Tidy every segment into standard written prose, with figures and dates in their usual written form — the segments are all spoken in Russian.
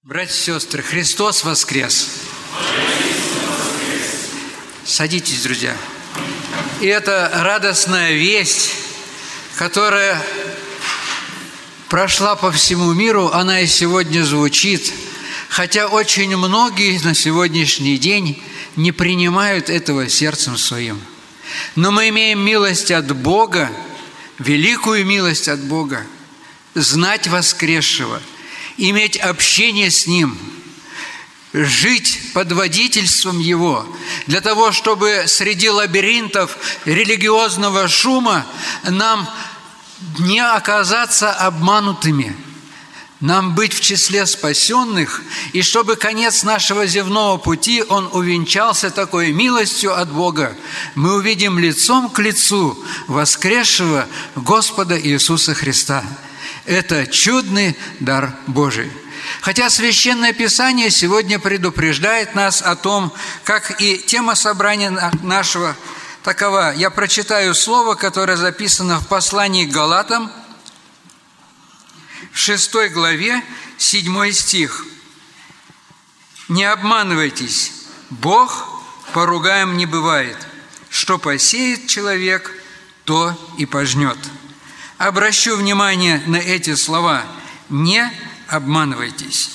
Братья и сестры, Христос воскрес! Садитесь, друзья. И это радостная весть, которая прошла по всему миру, она и сегодня звучит, хотя очень многие на сегодняшний день не принимают этого сердцем своим. Но мы имеем милость от Бога, великую милость от Бога, знать воскресшего, иметь общение с Ним, жить под водительством Его, для того, чтобы среди лабиринтов религиозного шума нам не оказаться обманутыми, нам быть в числе спасенных, и чтобы конец нашего земного пути, он увенчался такой милостью от Бога. Мы увидим лицом к лицу воскресшего Господа Иисуса Христа. Это чудный дар Божий. Хотя Священное Писание сегодня предупреждает нас о том, как и тема собрания нашего такова. Я прочитаю слово, которое записано в послании к Галатам, в 6 главе, 7 стих. «Не обманывайтесь, Бог поругаем не бывает. Что посеет человек, то и пожнет». Обращу внимание на эти слова. «Не обманывайтесь».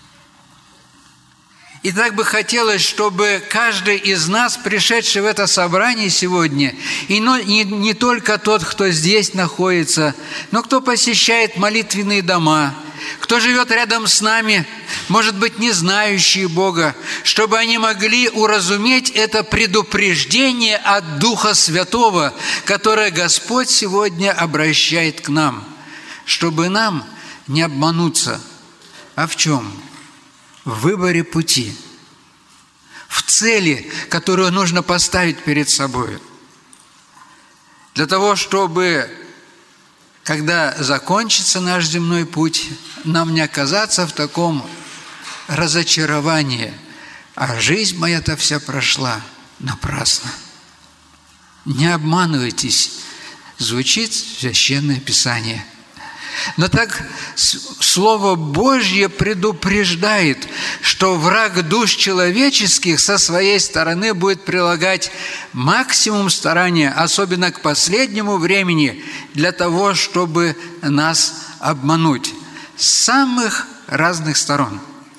И так бы хотелось, чтобы каждый из нас, пришедший в это собрание сегодня, и не только тот, кто здесь находится, но кто посещает молитвенные дома, кто живет рядом с нами, может быть, не знающие Бога, чтобы они могли уразуметь это предупреждение от Духа Святого, которое Господь сегодня обращает к нам, чтобы нам не обмануться. А в чем? В выборе пути, в цели, которую нужно поставить перед собой. Для того, чтобы, когда закончится наш земной путь, нам не оказаться в таком разочаровании. А жизнь моя-то вся прошла напрасно. Не обманывайтесь, звучит Священное Писание. Но так Слово Божье предупреждает, что враг душ человеческих со своей стороны будет прилагать максимум старания, особенно к последнему времени, для того, чтобы нас обмануть с самых разных сторон.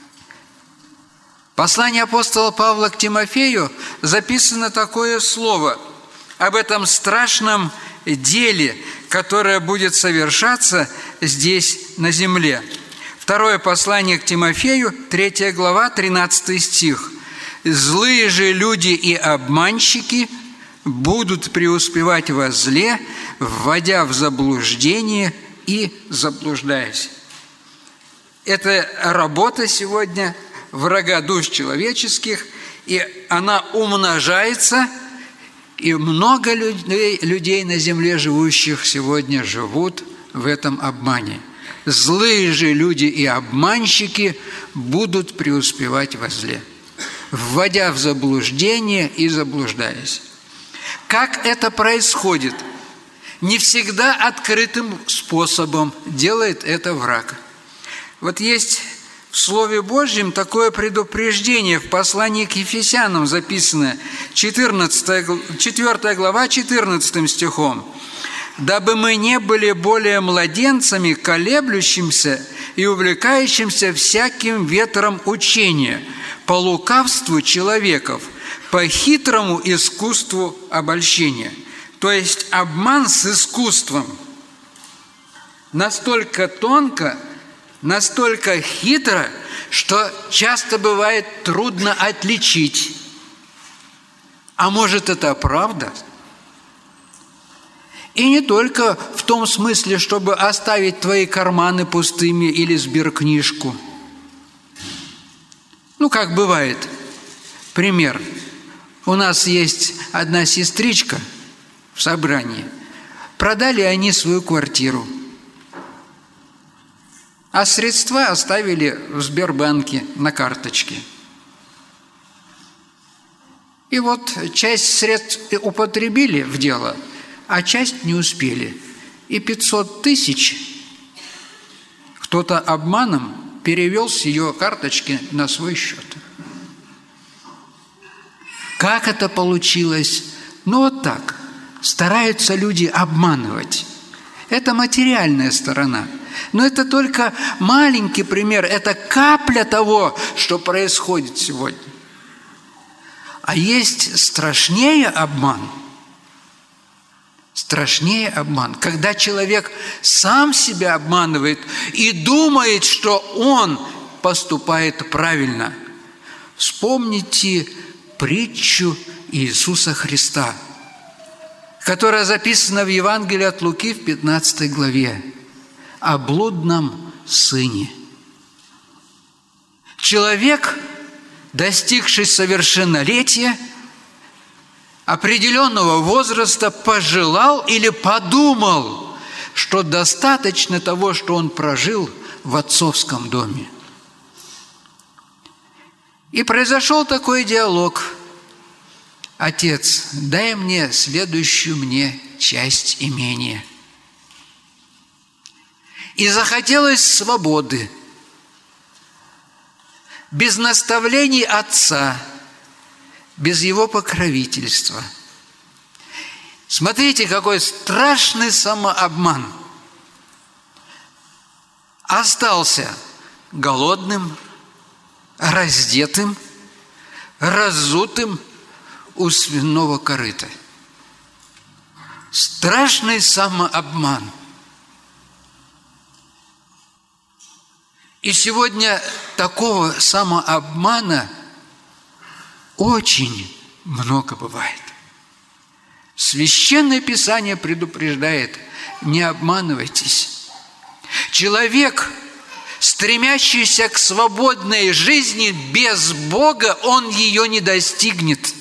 В послании апостола Павла к Тимофею записано такое слово об этом страшном деле, которое будет совершаться здесь, на земле. Второе послание к Тимофею, 3 глава, 13 стих. «Злые же люди и обманщики будут преуспевать во зле, вводя в заблуждение и заблуждаясь». Это работа сегодня врага душ человеческих, и она умножается. И много людей на земле живущих сегодня живут в этом обмане. Злые же люди и обманщики будут преуспевать во зле, вводя в заблуждение и заблуждаясь. Как это происходит? Не всегда открытым способом делает это враг. Вот есть в Слове Божьем такое предупреждение в послании к Ефесянам записано, 4 глава, 14 стихом. «Дабы мы не были более младенцами, колеблющимся и увлекающимся всяким ветром учения, по лукавству человеков, по хитрому искусству обольщения». То есть обман с искусством настолько тонко, настолько хитро, что часто бывает трудно отличить. А может, это правда? И не только в том смысле, чтобы оставить твои карманы пустыми или сберкнижку. Как бывает. Пример. У нас есть одна сестричка в собрании. Продали они свою квартиру, а средства оставили в Сбербанке на карточке. И вот часть средств употребили в дело, а часть не успели. И 500 тысяч кто-то обманом перевел с ее карточки на свой счет. Как это получилось? Ну вот так. Стараются люди обманывать. Это материальная сторона. Но это только маленький пример. Это капля того, что происходит сегодня. А есть страшнее обман. Страшнее обман. Когда человек сам себя обманывает и думает, что он поступает правильно. Вспомните притчу Иисуса Христа, которая записана в Евангелии от Луки в 15 главе, о блудном сыне. Человек, достигший совершеннолетия, определенного возраста, пожелал или подумал, что достаточно того, что он прожил в отцовском доме. И произошел такой диалог: «Отец, дай мне следующую мне часть имения». И захотелось свободы, без наставлений отца, без его покровительства. Смотрите, какой страшный самообман. Остался голодным, раздетым, разутым у свиного корыта. Страшный самообман. И сегодня такого самообмана очень много бывает. Священное Писание предупреждает: не обманывайтесь. Человек, стремящийся к свободной жизни без Бога, он ее не достигнет.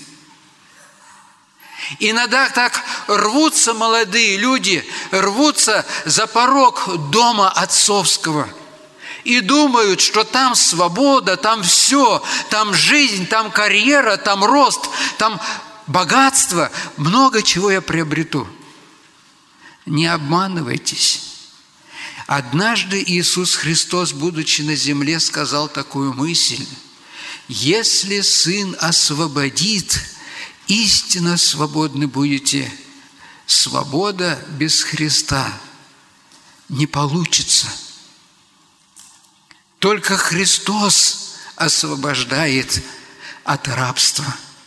Иногда так рвутся молодые люди, рвутся за порог дома отцовского и думают, что там свобода, там все, там жизнь, там карьера, там рост, там богатство, много чего я приобрету. Не обманывайтесь. Однажды Иисус Христос, будучи на земле, сказал такую мысль: «Если Сын освободит, истинно свободны будете». Свобода без Христа не получится. Только Христос освобождает от рабства.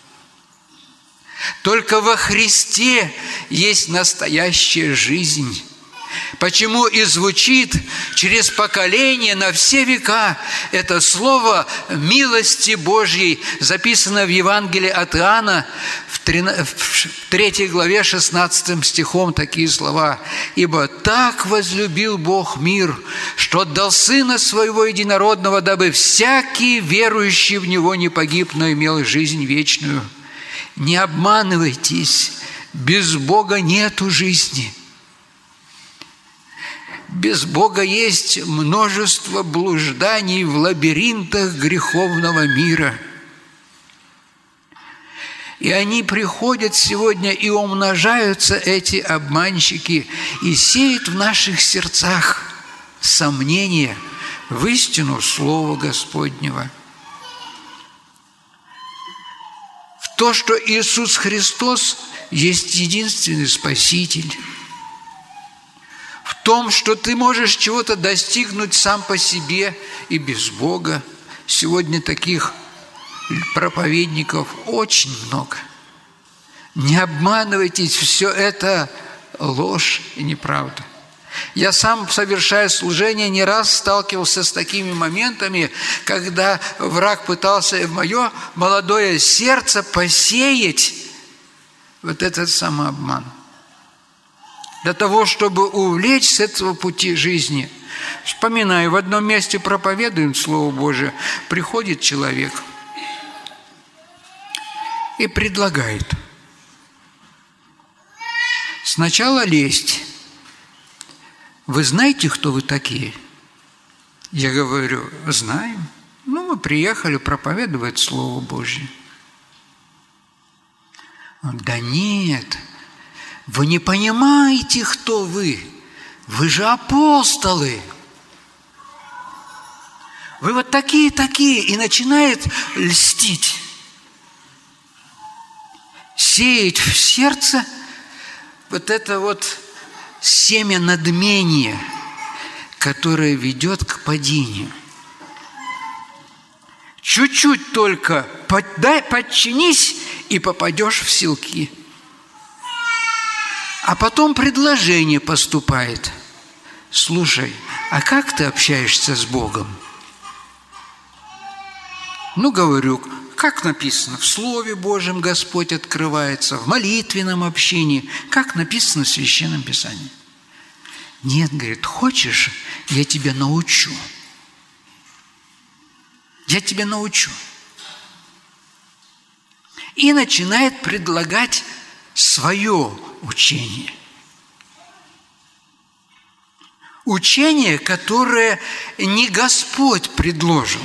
Только во Христе есть настоящая жизнь. Почему и звучит через поколение на все века это слово милости Божьей, записано в Евангелии от Иоанна в 3 главе 16 стихом такие слова: «Ибо так возлюбил Бог мир, что отдал Сына Своего Единородного, дабы всякий верующий в Него не погиб, но имел жизнь вечную». Не обманывайтесь, без Бога нету жизни. Без Бога есть множество блужданий в лабиринтах греховного мира. И они приходят сегодня, и умножаются, эти обманщики, и сеют в наших сердцах сомнения в истину Слова Господнего. В то, что Иисус Христос есть единственный Спаситель. В том, что ты можешь чего-то достигнуть сам по себе и без Бога. Сегодня таких проповедников очень много. Не обманывайтесь, все это ложь и неправда. Я сам, совершая служение, не раз сталкивался с такими моментами, когда враг пытался в мое молодое сердце посеять вот этот самообман. Для того, чтобы увлечь с этого пути жизни. Вспоминаю, в одном месте проповедуем Слово Божие, приходит человек и предлагает сначала лезть. Вы знаете, кто вы такие? Я говорю: знаем. Ну, мы приехали проповедовать Слово Божие. Он: да нет, вы не понимаете, кто вы. Вы же апостолы. вы вот такие, и начинает льстить. Сеять в сердце вот это вот семя надмения, которое ведет к падению. Чуть-чуть только подчинись, и попадешь в селки. А потом предложение поступает. Слушай, а как ты общаешься с Богом? Ну, говорю, как написано, в Слове Божьем Господь открывается, в молитвенном общении, как написано в Священном Писании. Нет, говорит, хочешь, я тебя научу. Я тебя научу. И начинает предлагать свое учение. Учение, которое не Господь предложил.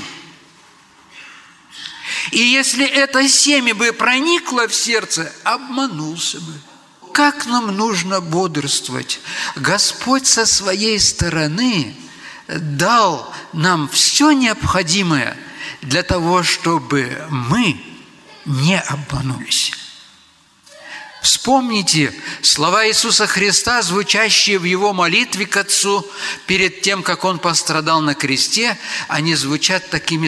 И если это семя бы проникло в сердце, обманулся бы. Как нам нужно бодрствовать? Господь со своей стороны дал нам все необходимое для того, чтобы мы не обманулись. Вспомните слова Иисуса Христа, звучащие в Его молитве к Отцу перед тем, как Он пострадал на кресте. Они звучат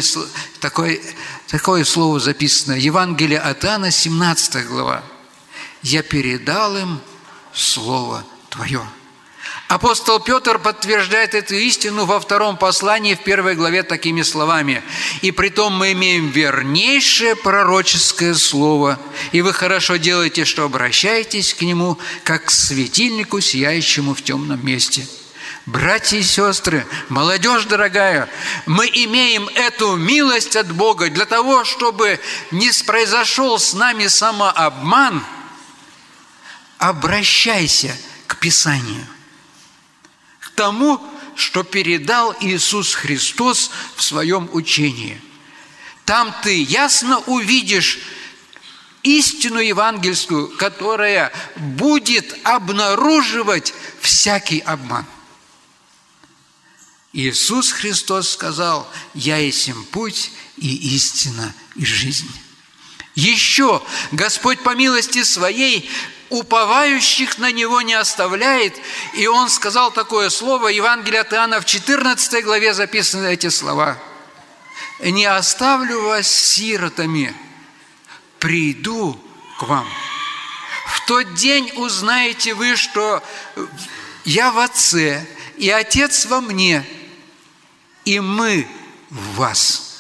такое слово записано. Евангелие от Иоанна, 17 глава. «Я передал им Слово Твое». Апостол Петр подтверждает эту истину во втором послании, в 1 главе, такими словами. «И притом мы имеем вернейшее пророческое слово, и вы хорошо делаете, что обращаетесь к нему, как к светильнику, сияющему в темном месте». Братья и сестры, молодежь дорогая, мы имеем эту милость от Бога для того, чтобы не произошел с нами самообман. Обращайся к Писанию, к тому, что передал Иисус Христос в Своем учении. Там ты ясно увидишь истину евангельскую, которая будет обнаруживать всякий обман. Иисус Христос сказал: «Я есмь путь и истина и жизнь». Еще Господь по милости Своей уповающих на Него не оставляет, и Он сказал такое слово, Евангелие от Иоанна, в 14 главе записаны эти слова: «Не оставлю вас сиротами, приду к вам. В тот день узнаете вы, что я в Отце, и Отец во мне, и мы в вас».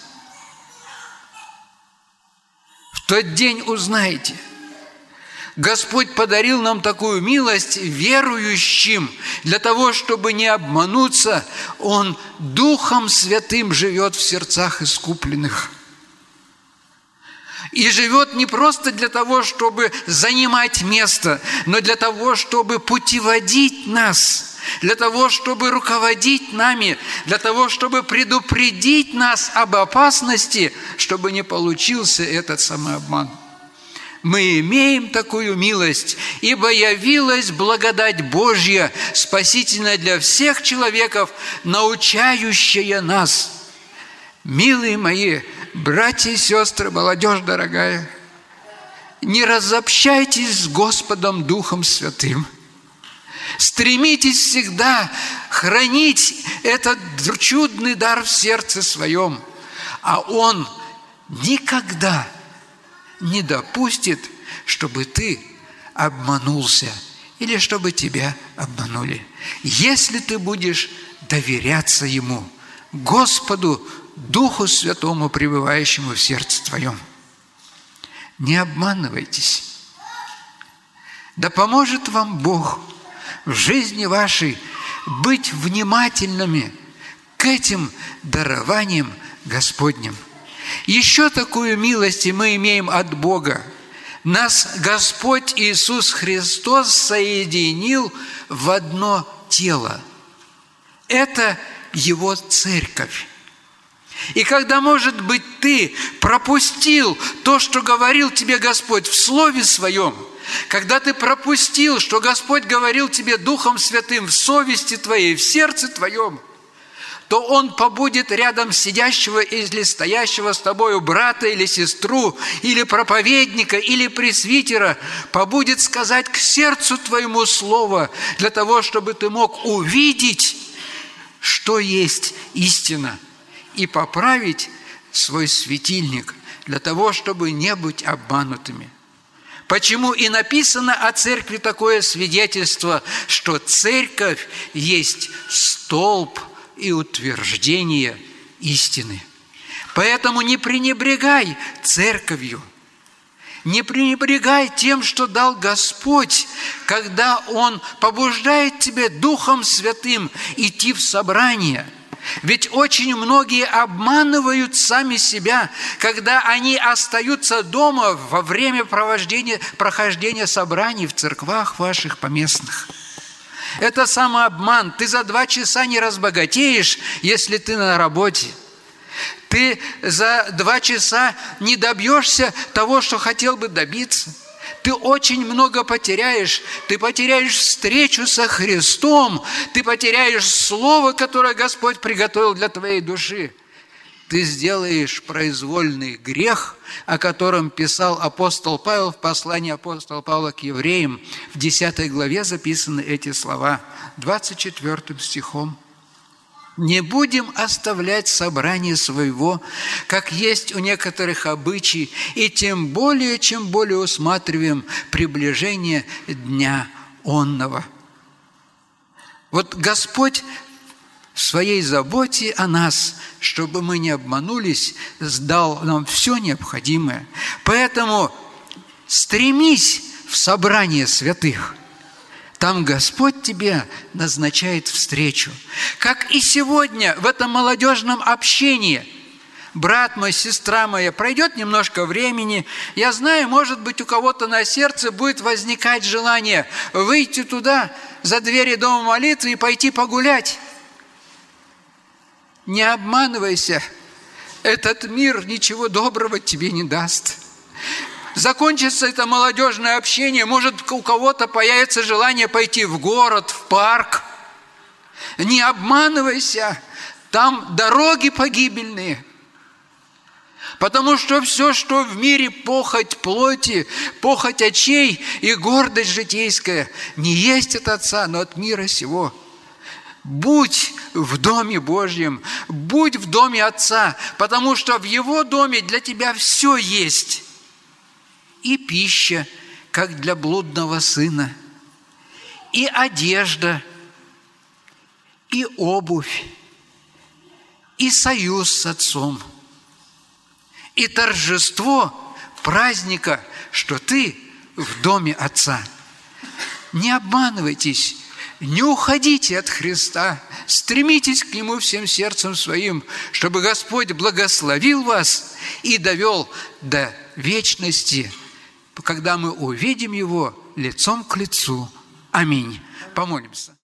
В тот день узнаете. Господь подарил нам такую милость верующим, для того, чтобы не обмануться. Он Духом Святым живет в сердцах искупленных. И живет не просто для того, чтобы занимать место, но для того, чтобы путеводить нас, для того, чтобы руководить нами, для того, чтобы предупредить нас об опасности, чтобы не получился этот самообман. Мы имеем такую милость, ибо явилась благодать Божья, спасительная для всех человеков, научающая нас. Милые мои, братья и сестры, молодежь дорогая, не разобщайтесь с Господом Духом Святым. Стремитесь всегда хранить этот чудный дар в сердце своем, а Он никогда не допустит, чтобы ты обманулся или чтобы тебя обманули. Если ты будешь доверяться Ему, Господу, Духу Святому, пребывающему в сердце твоем. Не обманывайтесь. Да поможет вам Бог в жизни вашей быть внимательными к этим дарованиям Господним. Еще такую милость мы имеем от Бога. Нас Господь Иисус Христос соединил в одно тело. Это Его церковь. И когда, может быть, ты пропустил то, что говорил тебе Господь в Слове Своем, когда ты пропустил, что Господь говорил тебе Духом Святым в совести твоей, в сердце твоем, то Он побудет рядом сидящего или стоящего с тобою брата или сестру, или проповедника, или пресвитера, побудет сказать к сердцу твоему слово, для того, чтобы ты мог увидеть, что есть истина, и поправить свой светильник, для того, чтобы не быть обманутыми. Почему и написано о церкви такое свидетельство, что церковь есть столб и утверждение истины. Поэтому не пренебрегай церковью, не пренебрегай тем, что дал Господь, когда Он побуждает тебя Духом Святым идти в собрание. Ведь очень многие обманывают сами себя, когда они остаются дома во время прохождения собраний в церквах ваших поместных. Это самообман. Ты за 2 часа не разбогатеешь, если ты на работе. Ты за 2 часа не добьешься того, что хотел бы добиться. Ты очень много потеряешь. Ты потеряешь встречу со Христом. Ты потеряешь слово, которое Господь приготовил для твоей души. Ты сделаешь произвольный грех, о котором писал апостол Павел в послании апостола Павла к евреям. В 10 главе записаны эти слова, 24 стихом. «Не будем оставлять собрание своего, как есть у некоторых обычай, и тем более, чем более усматриваем приближение дня онного». Вот Господь в своей заботе о нас, чтобы мы не обманулись, дал нам все необходимое. Поэтому стремись в собрание святых. Там Господь тебе назначает встречу. Как и сегодня в этом молодежном общении. Брат мой, сестра моя, пройдет немножко времени. Я знаю, может быть, у кого-то на сердце будет возникать желание выйти туда, за двери дома молитвы и пойти погулять. Не обманывайся. Этот мир ничего доброго тебе не даст. Закончится это молодежное общение, может, у кого-то появится желание пойти в город, в парк. Не обманывайся, там дороги погибельные. Потому что все, что в мире похоть плоти, похоть очей и гордость житейская, не есть от Отца, но от мира сего. Будь в Доме Божьем, будь в Доме Отца, потому что в Его доме для тебя все есть. И пища, как для блудного сына, и одежда, и обувь, и союз с Отцом, и торжество праздника, что ты в доме Отца. Не обманывайтесь, не уходите от Христа, стремитесь к Нему всем сердцем своим, чтобы Господь благословил вас и довел до вечности, когда мы увидим Его лицом к лицу. Аминь. Помолимся.